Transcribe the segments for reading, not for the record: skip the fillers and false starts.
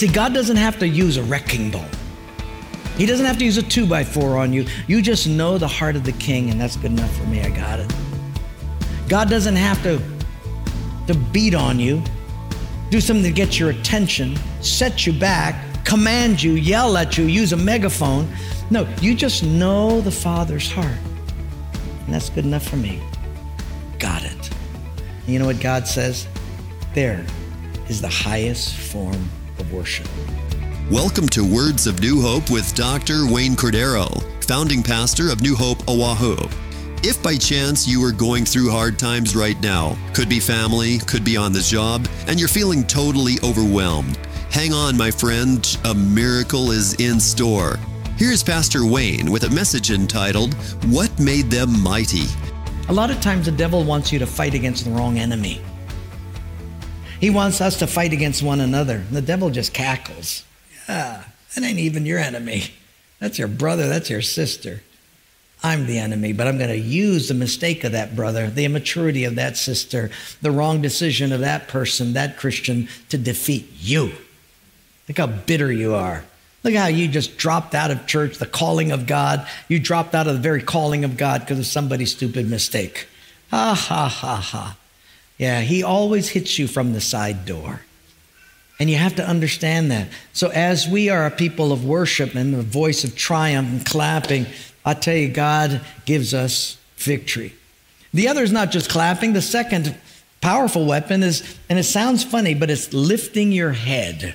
See, God doesn't have to use a wrecking ball. He doesn't have to use a 2x4 on you. You just know the heart of the King, and that's good enough for me. I got it. God doesn't have to beat on you, do something to get your attention, set you back, command you, yell at you, use a megaphone. No, you just know the Father's heart. And that's good enough for me. Got it. And you know what God says? There is the highest form of worship. Welcome to Words of New Hope with Dr. Wayne Cordero, founding pastor of New Hope, Oahu. If by chance you are going through hard times right now, could be family, could be on the job, and you're feeling totally overwhelmed, hang on, my friend, a miracle is in store. Here's Pastor Wayne with a message entitled, What Made Them Mighty? A lot of times the devil wants you to fight against the wrong enemy. He wants us to fight against one another. The devil just cackles. Yeah, that ain't even your enemy. That's your brother, that's your sister. I'm the enemy, but I'm going to use the mistake of that brother, the immaturity of that sister, the wrong decision of that person, that Christian, to defeat you. Look how bitter you are. Look how you just dropped out of church, the calling of God. You dropped out of the very calling of God because of somebody's stupid mistake. Ha, ha, ha, ha. Yeah, he always hits you from the side door. And you have to understand that. So as we are a people of worship and the voice of triumph and clapping, I tell you, God gives us victory. The other is not just clapping. The second powerful weapon is, and it sounds funny, but it's lifting your head.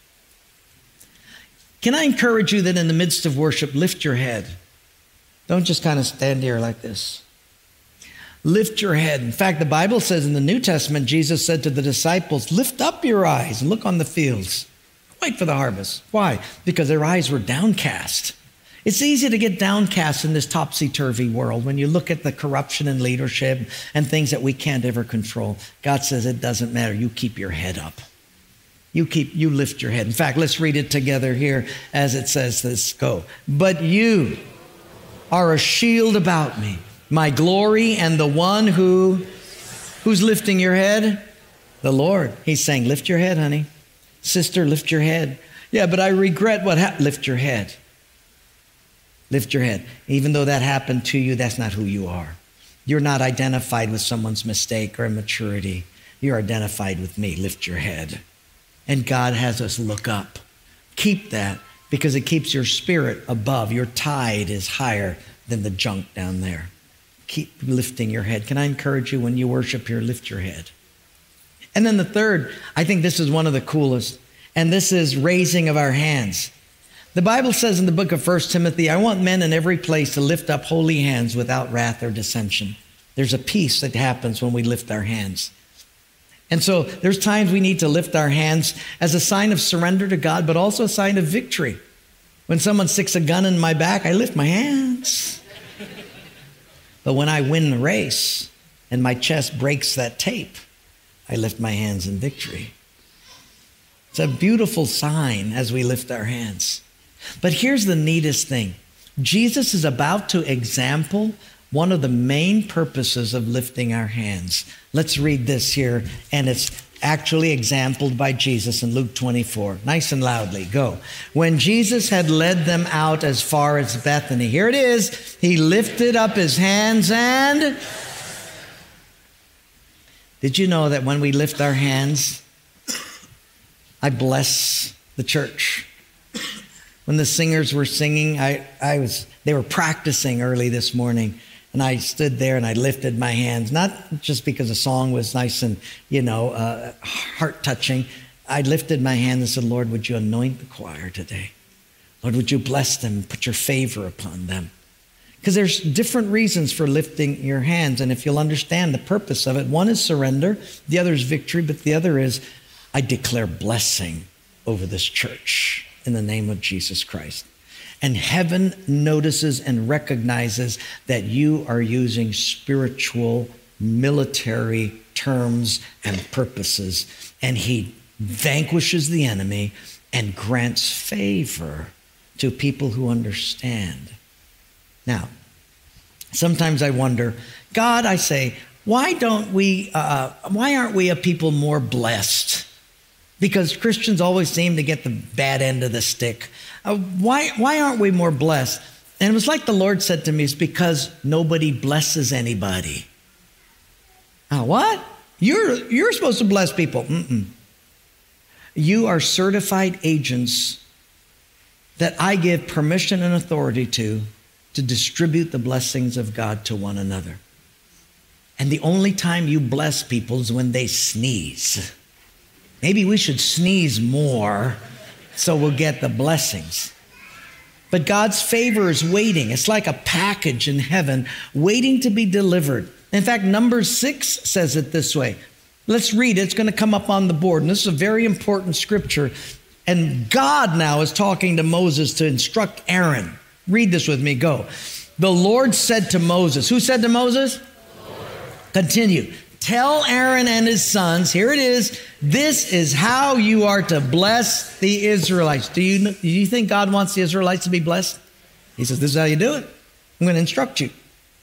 Can I encourage you that in the midst of worship, lift your head? Don't just kind of stand here like this. Lift your head. In fact, the Bible says in the New Testament, Jesus said to the disciples, lift up your eyes and look on the fields. Wait for the harvest. Why? Because their eyes were downcast. It's easy to get downcast in this topsy-turvy world when you look at the corruption in leadership and things that we can't ever control. God says it doesn't matter. You keep your head up. You lift your head. In fact, let's read it together here as it says this. Go. But you are a shield about me, my glory, and the one who's lifting your head? The Lord. He's saying, lift your head, honey. Sister, lift your head. Yeah, but I regret what happened. Lift your head. Lift your head. Even though that happened to you, that's not who you are. You're not identified with someone's mistake or immaturity. You're identified with me. Lift your head. And God has us look up. Keep that because it keeps your spirit above. Your tide is higher than the junk down there. Keep lifting your head. Can I encourage you when you worship here, lift your head. And then the third, I think this is one of the coolest, and this is raising of our hands. The Bible says in the book of 1 Timothy, I want men in every place to lift up holy hands without wrath or dissension. There's a peace that happens when we lift our hands. And so there's times we need to lift our hands as a sign of surrender to God, but also a sign of victory. When someone sticks a gun in my back, I lift my hands. But when I win the race and my chest breaks that tape, I lift my hands in victory. It's a beautiful sign as we lift our hands. But here's the neatest thing. Jesus is about to example one of the main purposes of lifting our hands. Let's read this here, and it's actually exampled by Jesus in Luke 24. Nice and loudly, go. When Jesus had led them out as far as Bethany, here it is, he lifted up his hands and... Did you know that when we lift our hands, I bless the church? When the singers were singing, they were practicing early this morning, and I stood there and I lifted my hands, not just because the song was nice and, heart-touching. I lifted my hand and said, Lord, would you anoint the choir today? Lord, would you bless them, put your favor upon them? Because there's different reasons for lifting your hands, and if you'll understand the purpose of it, one is surrender, the other is victory, but the other is I declare blessing over this church in the name of Jesus Christ. And heaven notices and recognizes that you are using spiritual, military terms and purposes, and he vanquishes the enemy and grants favor to people who understand. Now, sometimes I wonder, God, I say, why aren't we a people more blessed? Because Christians always seem to get the bad end of the stick. Why aren't we more blessed? And it was like the Lord said to me, it's because nobody blesses anybody. What? You're supposed to bless people. You are certified agents that I give permission and authority to distribute the blessings of God to one another. And the only time you bless people is when they sneeze. Maybe we should sneeze more so we'll get the blessings. But God's favor is waiting. It's like a package in heaven waiting to be delivered. In fact, Numbers 6 says it this way. Let's read it. It's going to come up on the board. And this is a very important scripture. And God now is talking to Moses to instruct Aaron. Read this with me. Go. The Lord said to Moses. Who said to Moses? Continue. Tell Aaron and his sons, here it is, this is how you are to bless the Israelites. Do you think God wants the Israelites to be blessed? He says, this is how you do it. I'm going to instruct you.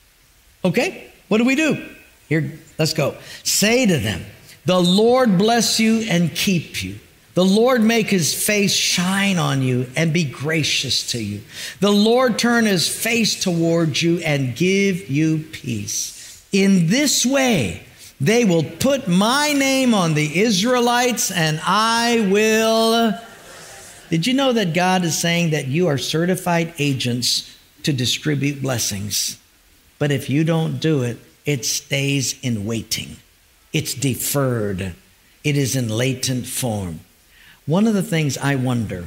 Okay, what do we do? Here, let's go. Say to them, the Lord bless you and keep you. The Lord make his face shine on you and be gracious to you. The Lord turn his face towards you and give you peace. In this way, they will put my name on the Israelites and I will. Did you know that God is saying that you are certified agents to distribute blessings? But if you don't do it, it stays in waiting. It's deferred. It is in latent form. One of the things I wonder,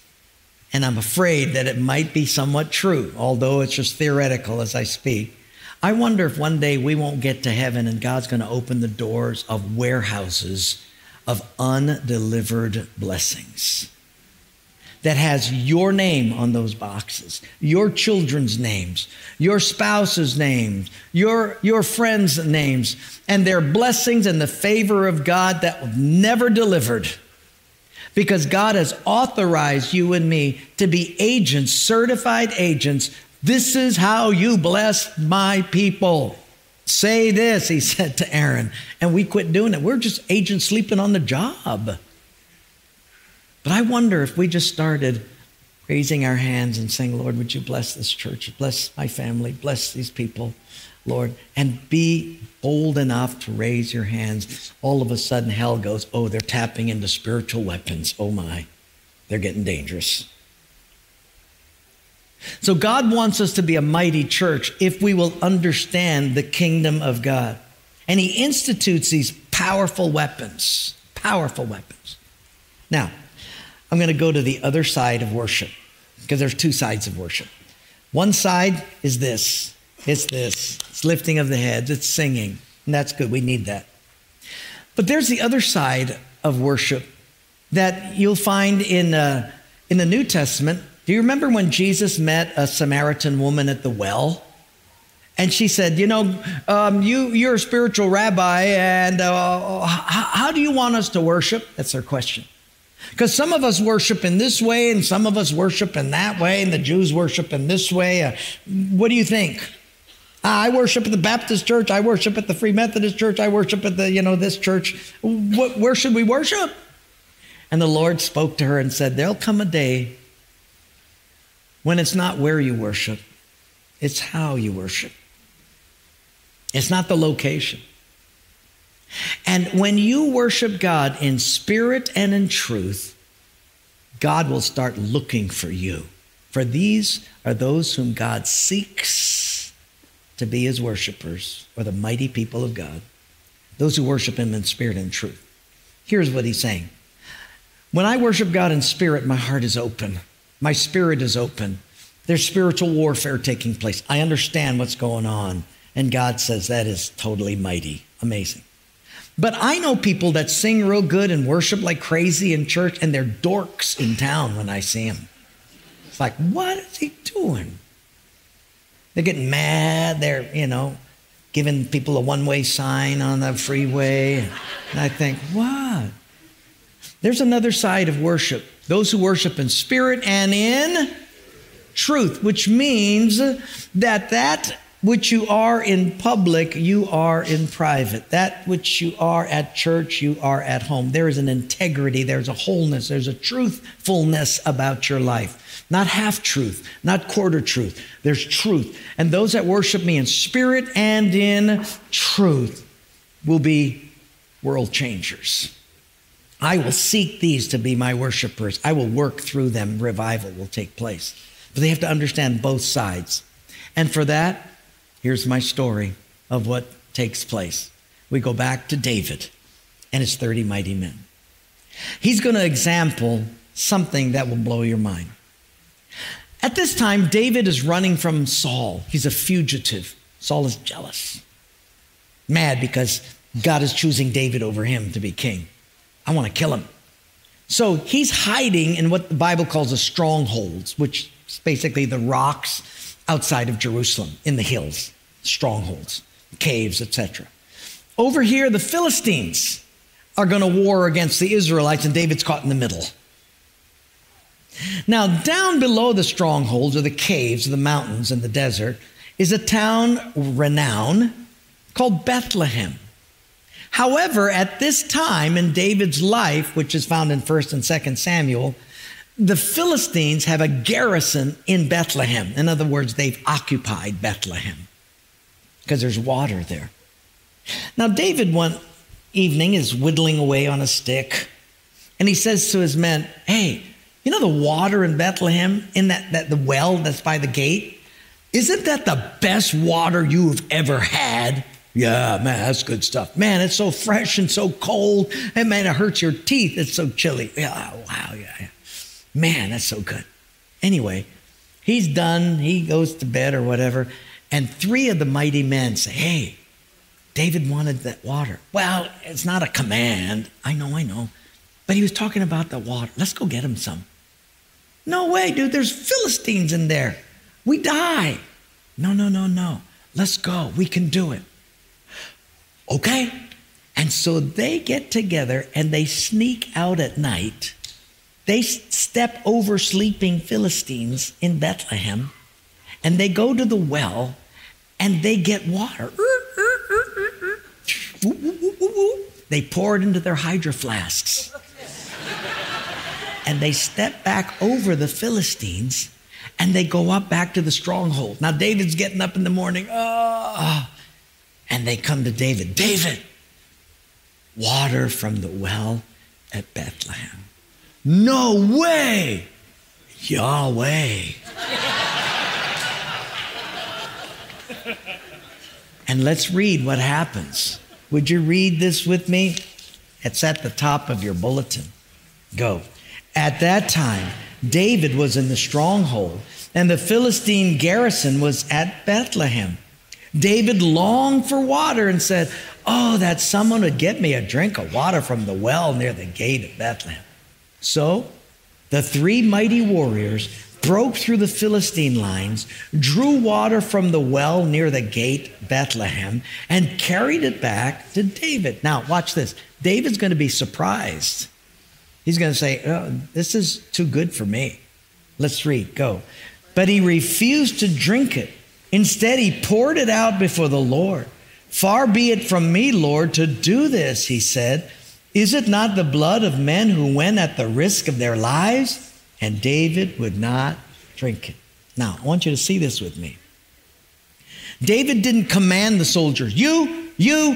and I'm afraid that it might be somewhat true, although it's just theoretical as I speak, I wonder if one day we won't get to heaven and God's going to open the doors of warehouses of undelivered blessings that has your name on those boxes, your children's names, your spouse's names, your friends' names, and their blessings and the favor of God that were never delivered. Because God has authorized you and me to be agents, certified agents. This is how you bless my people. Say this, he said to Aaron. And we quit doing it. We're just agents sleeping on the job. But I wonder if we just started raising our hands and saying, Lord, would you bless this church? Bless my family. Bless these people, Lord. And be bold enough to raise your hands. All of a sudden, hell goes, oh, they're tapping into spiritual weapons. Oh, my. They're getting dangerous. So God wants us to be a mighty church if we will understand the kingdom of God. And he institutes these powerful weapons. Powerful weapons. Now, I'm going to go to the other side of worship because there's two sides of worship. One side is this. It's this. It's lifting of the heads. It's singing. And that's good. We need that. But there's the other side of worship that you'll find in the New Testament. Do you remember when Jesus met a Samaritan woman at the well? And she said, you're a spiritual rabbi, and how do you want us to worship? That's her question. Because some of us worship in this way, and some of us worship in that way, and the Jews worship in this way. What do you think? I worship at the Baptist church. I worship at the Free Methodist church. I worship at the, this church. Where should we worship? And the Lord spoke to her and said, there'll come a day when it's not where you worship, it's how you worship. It's not the location. And when you worship God in spirit and in truth, God will start looking for you. For these are those whom God seeks to be his worshipers, or the mighty people of God, those who worship him in spirit and truth. Here's what he's saying. When I worship God in spirit, my heart is open. My spirit is open. There's spiritual warfare taking place. I understand what's going on. And God says that is totally mighty, amazing. But I know people that sing real good and worship like crazy in church, and they're dorks in town when I see them. It's like, what is he doing? They're getting mad. They're, giving people a one-way sign on the freeway. And I think, what? There's another side of worship. Those who worship in spirit and in truth, which means that which you are in public, you are in private. That which you are at church, you are at home. There is an integrity, there's a wholeness, there's a truthfulness about your life. Not half truth, not quarter truth. There's truth. And those that worship me in spirit and in truth will be world changers. I will seek these to be my worshipers. I will work through them. Revival will take place. But they have to understand both sides. And for that, here's my story of what takes place. We go back to David and his 30 mighty men. He's going to example something that will blow your mind. At this time, David is running from Saul. He's a fugitive. Saul is jealous, mad because God is choosing David over him to be king. I want to kill him. So he's hiding in what the Bible calls a strongholds, which is basically the rocks outside of Jerusalem in the hills, strongholds, caves, etc. Over here, the Philistines are going to war against the Israelites, and David's caught in the middle. Now, down below the strongholds or the caves, the mountains and the desert, is a town renowned called Bethlehem. However, at this time in David's life, which is found in 1 and 2 Samuel, the Philistines have a garrison in Bethlehem. In other words, they've occupied Bethlehem because there's water there. Now, David one evening is whittling away on a stick, and he says to his men, hey, you know the water in Bethlehem, in that the well that's by the gate? Isn't that the best water you've ever had? Yeah, man, that's good stuff. Man, it's so fresh and so cold. And man, it hurts your teeth. It's so chilly. Yeah, wow, yeah. Man, that's so good. Anyway, he's done. He goes to bed or whatever. And 3 of the mighty men say, hey, David wanted that water. Well, it's not a command. I know. But he was talking about the water. Let's go get him some. No way, dude. There's Philistines in there. We die. No. Let's go. We can do it. Okay? And so they get together and they sneak out at night. They step over sleeping Philistines in Bethlehem, and they go to the well and they get water. They pour it into their hydro flasks. And they step back over the Philistines and they go up back to the stronghold. Now David's getting up in the morning. And they come to David. David, water from the well at Bethlehem. No way, Yahweh. And let's read what happens. Would you read this with me? It's at the top of your bulletin. Go. At that time, David was in the stronghold, and the Philistine garrison was at Bethlehem. David longed for water and said, oh, that someone would get me a drink of water from the well near the gate of Bethlehem. So the 3 mighty warriors broke through the Philistine lines, drew water from the well near the gate Bethlehem, and carried it back to David. Now, watch this. David's going to be surprised. He's going to say, oh, this is too good for me. Let's read. Go. But he refused to drink it. Instead, he poured it out before the Lord. Far be it from me, Lord, to do this, he said. Is it not the blood of men who went at the risk of their lives? And David would not drink it. Now, I want you to see this with me. David didn't command the soldiers, you,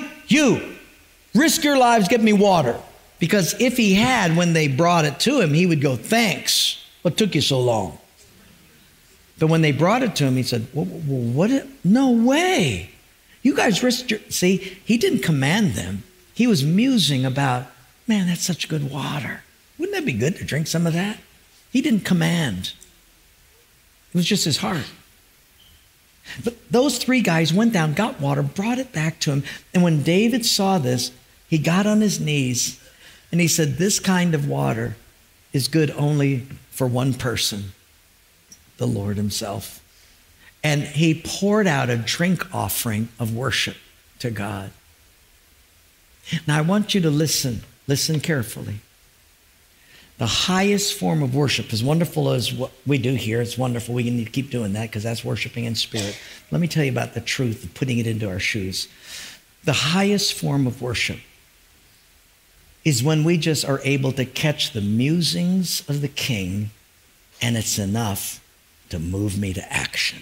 risk your lives, get me water. Because if he had, when they brought it to him, he would go, thanks. What took you so long? But when they brought it to him, he said, what? No way. You guys risked your... See, he didn't command them. He was musing about, man, that's such good water. Wouldn't that be good to drink some of that? He didn't command. It was just his heart. But those 3 guys went down, got water, brought it back to him. And when David saw this, he got on his knees and he said, this kind of water is good only for one person, the Lord himself. And he poured out a drink offering of worship to God. Now I want you to listen carefully. The highest form of worship, as wonderful as what we do here, it's wonderful. We need to keep doing that because that's worshiping in spirit. Let me tell you about the truth of putting it into our shoes. The highest form of worship is when we just are able to catch the musings of the King, and it's enough to move me to action.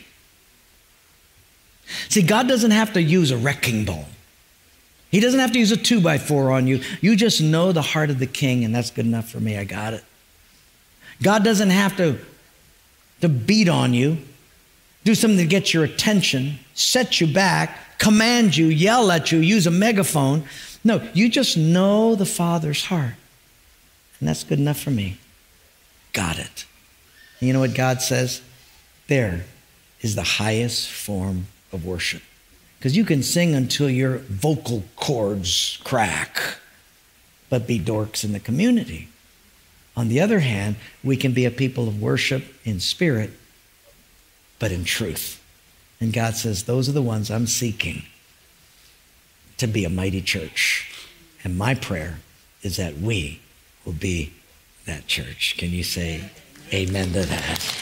See, God doesn't have to use a wrecking ball. He doesn't have to use a 2x4 on you. You just know the heart of the King, and that's good enough for me. I got it. God doesn't have to beat on you, do something to get your attention, set you back, command you, yell at you, use a megaphone. No, you just know the Father's heart, and that's good enough for me. Got it. And you know what God says? There is the highest form of worship. Because you can sing until your vocal cords crack, but be dorks in the community. On the other hand, we can be a people of worship in spirit, but in truth. And God says, those are the ones I'm seeking to be a mighty church. And my prayer is that we will be that church. Can you say amen to that?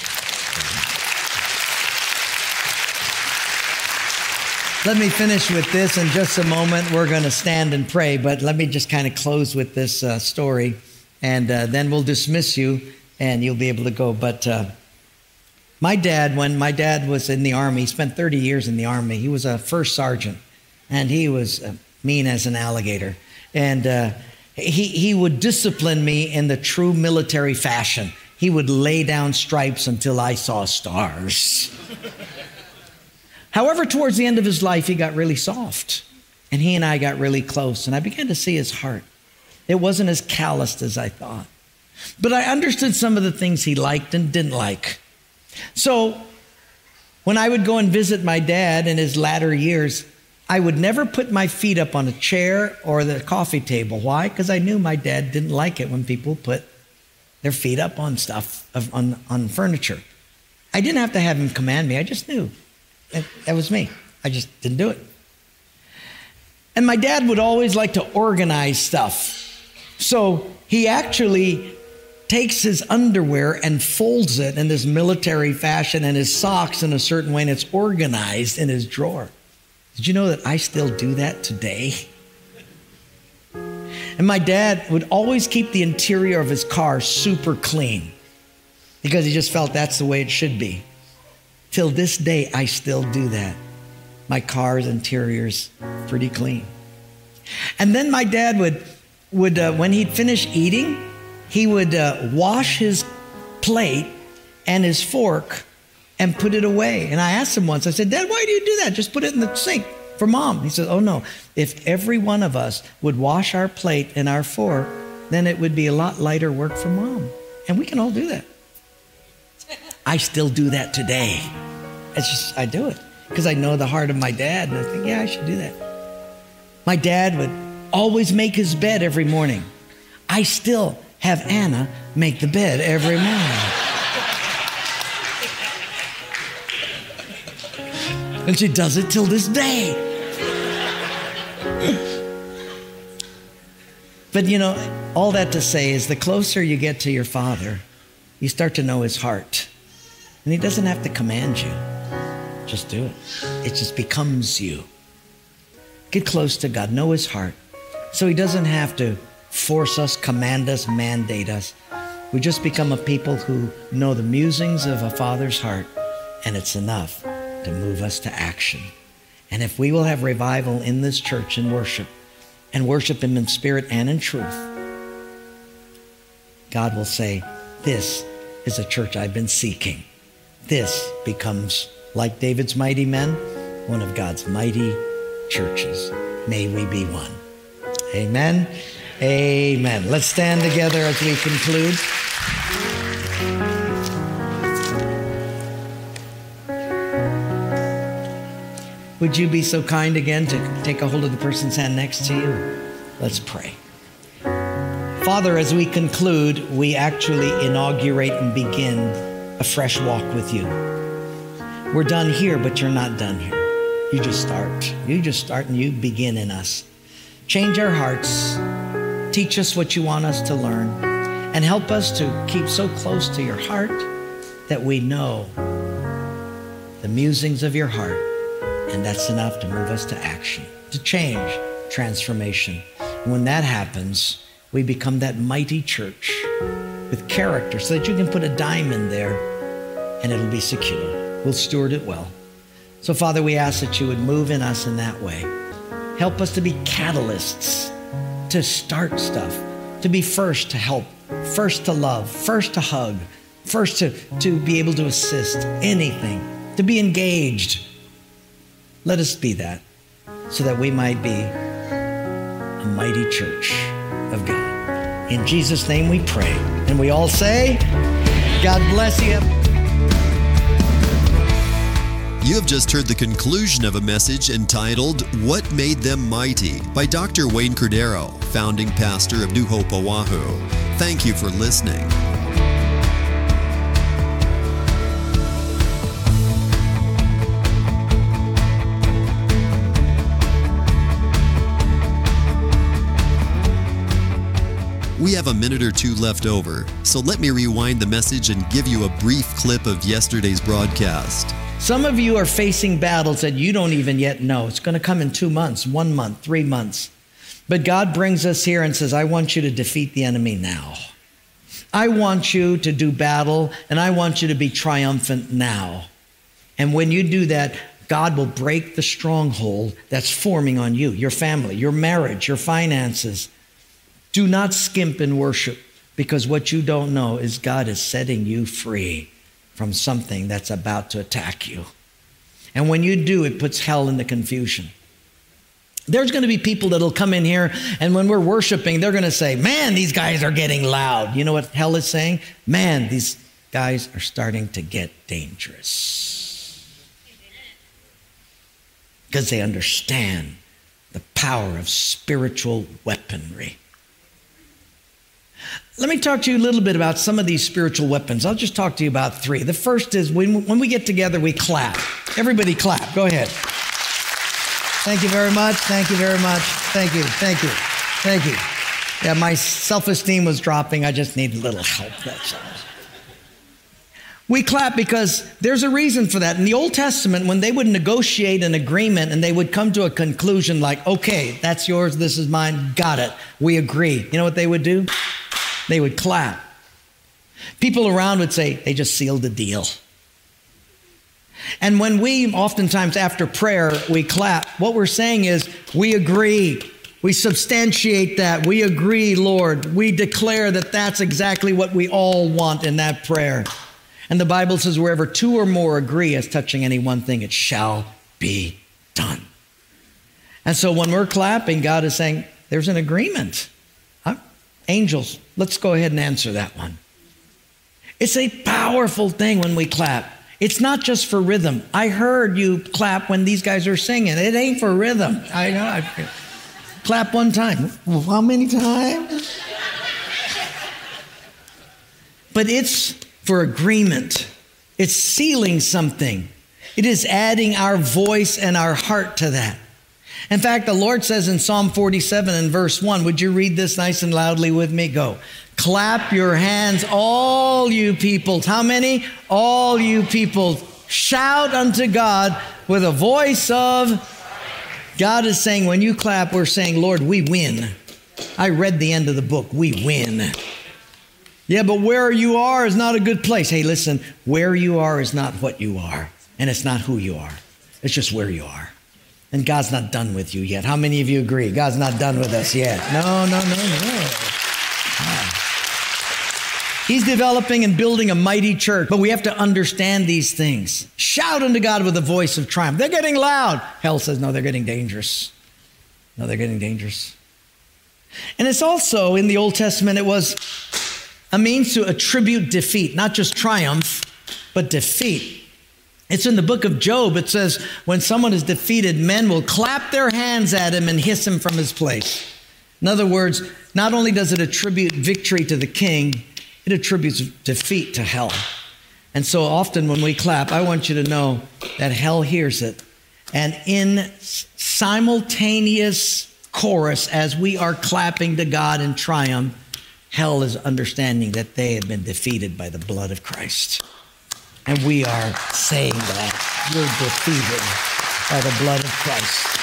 Let me finish with this in just a moment. We're going to stand and pray, but let me just kind of close with this story, and then we'll dismiss you, and you'll be able to go. But my dad, when my dad was in the Army, he spent 30 years in the Army. He was a first sergeant, and he was mean as an alligator. And he would discipline me in the true military fashion. He would lay down stripes until I saw stars. However, towards the end of his life, he got really soft, and he and I got really close, and I began to see his heart. It wasn't as calloused as I thought, but I understood some of the things he liked and didn't like. So when I would go and visit my dad in his latter years, I would never put my feet up on a chair or the coffee table. Why? Because I knew my dad didn't like it when people put their feet up on stuff, on furniture. I didn't have to have him command me. I just knew. That was me. I just didn't do it. And my dad would always like to organize stuff. So he actually takes his underwear and folds it in this military fashion and his socks in a certain way, and it's organized in his drawer. Did you know that I still do that today? And my dad would always keep the interior of his car super clean because he just felt that's the way it should be. Till this day, I still do that. My car's interior's pretty clean. And then my dad would when he'd finish eating, he would wash his plate and his fork and put it away. And I asked him once, I said, Dad, why do you do that? Just put it in the sink for Mom. He said, oh no, if every one of us would wash our plate and our fork, then it would be a lot lighter work for Mom. And we can all do that. I still do that today. It's just, I do it because I know the heart of my dad, and I think, yeah, I should do that. My dad would always make his bed every morning. I still have Anna make the bed every morning. And she does it till this day. But you know, all that to say is the closer you get to your Father, you start to know his heart. And he doesn't have to command you. Just do it. It just becomes you. Get close to God. Know his heart. So he doesn't have to force us, command us, mandate us. We just become a people who know the musings of a Father's heart, and it's enough to move us to action. And if we will have revival in this church and worship him in spirit and in truth, God will say, this is a church I've been seeking. This becomes, like David's mighty men, one of God's mighty churches. May we be one. Amen. Amen. Let's stand together as we conclude. Would you be so kind again to take a hold of the person's hand next to you? Let's pray. Father, as we conclude, we actually inaugurate and begin a fresh walk with you. We're done here, but you're not done here. You just start. You just start and you begin in us. Change our hearts. Teach us what you want us to learn. And help us to keep so close to your heart that we know the musings of your heart. And that's enough to move us to action, to change, transformation. And when that happens, we become that mighty church with character so that you can put a dime in there and it'll be secure. We'll steward it well. So, Father, we ask that you would move in us in that way. Help us to be catalysts, to start stuff, to be first to help, first to love, first to hug, first to be able to assist, anything, to be engaged. Let us be that so that we might be a mighty church of God. In Jesus' name we pray. And we all say, God bless you. You have just heard the conclusion of a message entitled, What Made Them Mighty? By Dr. Wayne Cordero, founding pastor of New Hope Oahu. Thank you for listening. We have a minute or two left over, so let me rewind the message and give you a brief clip of yesterday's broadcast. Some of you are facing battles that you don't even yet know. It's going to come in 2 months, 1 month, 3 months. But God brings us here and says, I want you to defeat the enemy now. I want you to do battle, and I want you to be triumphant now. And when you do that, God will break the stronghold that's forming on you, your family, your marriage, your finances. Do not skimp in worship, because what you don't know is God is setting you free from something that's about to attack you. And when you do, it puts hell into confusion. There's going to be people that'll come in here, and when we're worshiping, they're going to say, man, these guys are getting loud. You know what hell is saying? Man, these guys are starting to get dangerous. Because they understand the power of spiritual weaponry. Let me talk to you a little bit about some of these spiritual weapons. I'll just talk to you about 3. The first is when we get together, we clap. Everybody clap. Go ahead. Thank you very much. Thank you very much. Thank you. Thank you. Thank you. Yeah, my self-esteem was dropping. I just need a little help. That's all. We clap because there's a reason for that. In the Old Testament, when they would negotiate an agreement and they would come to a conclusion like, okay, that's yours, this is mine, got it, we agree. You know what they would do? They would clap. People around would say, they just sealed the deal. And when we, oftentimes after prayer, we clap, what we're saying is, we agree. We substantiate that. We agree, Lord. We declare that that's exactly what we all want in that prayer. And the Bible says, wherever 2 or more agree as touching any one thing, it shall be done. And so when we're clapping, God is saying, there's an agreement. Angels, let's go ahead and answer that one. It's a powerful thing when we clap. It's not just for rhythm. I heard you clap when these guys are singing. It ain't for rhythm. I know. Clap one time. Well, how many times? But it's for agreement. It's sealing something. It is adding our voice and our heart to that. In fact, the Lord says in Psalm 47 and verse 1, would you read this nice and loudly with me? Go. Clap your hands, all you peoples. How many? All you peoples. Shout unto God with a voice of... God is saying, when you clap, we're saying, Lord, we win. I read the end of the book. We win. Yeah, but where you are is not a good place. Hey, listen, where you are is not what you are. And it's not who you are. It's just where you are. And God's not done with you yet. How many of you agree? God's not done with us yet. No. He's developing and building a mighty church, but we have to understand these things. Shout unto God with a voice of triumph. They're getting loud. Hell says, no, they're getting dangerous. No, they're getting dangerous. And it's also, in the Old Testament, it was a means to attribute defeat, not just triumph, but defeat. It's in the book of Job. It says, when someone is defeated, men will clap their hands at him and hiss him from his place. In other words, not only does it attribute victory to the king, it attributes defeat to hell. And so often when we clap, I want you to know that hell hears it. And in simultaneous chorus, as we are clapping to God in triumph, Hell is understanding that they have been defeated by the blood of Christ. And we are saying that you're defeated by the blood of Christ.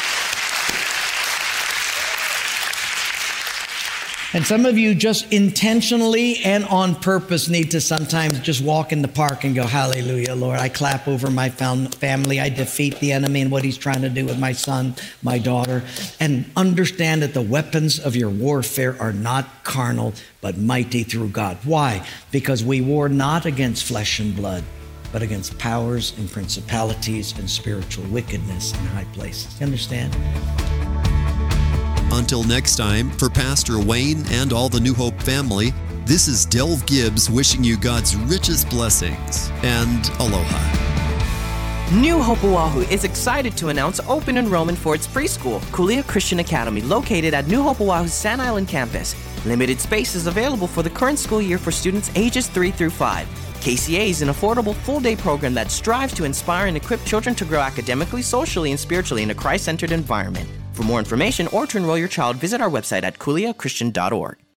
And some of you just intentionally and on purpose need to sometimes just walk in the park and go, hallelujah, Lord. I clap over my family. I defeat the enemy and what he's trying to do with my son, my daughter. And understand that the weapons of your warfare are not carnal, but mighty through God. Why? Because we war not against flesh and blood, but against powers and principalities and spiritual wickedness in high places. You understand? Until next time, for Pastor Wayne and all the New Hope family, this is Delv Gibbs wishing you God's richest blessings and aloha. New Hope Oahu is excited to announce open enrollment for its preschool, Kulia Christian Academy, located at New Hope Oahu's Sand Island campus. Limited space is available for the current school year for students ages 3 through 5. KCA is an affordable full-day program that strives to inspire and equip children to grow academically, socially, and spiritually in a Christ-centered environment. For more information or to enroll your child, visit our website at kuliachristian.org.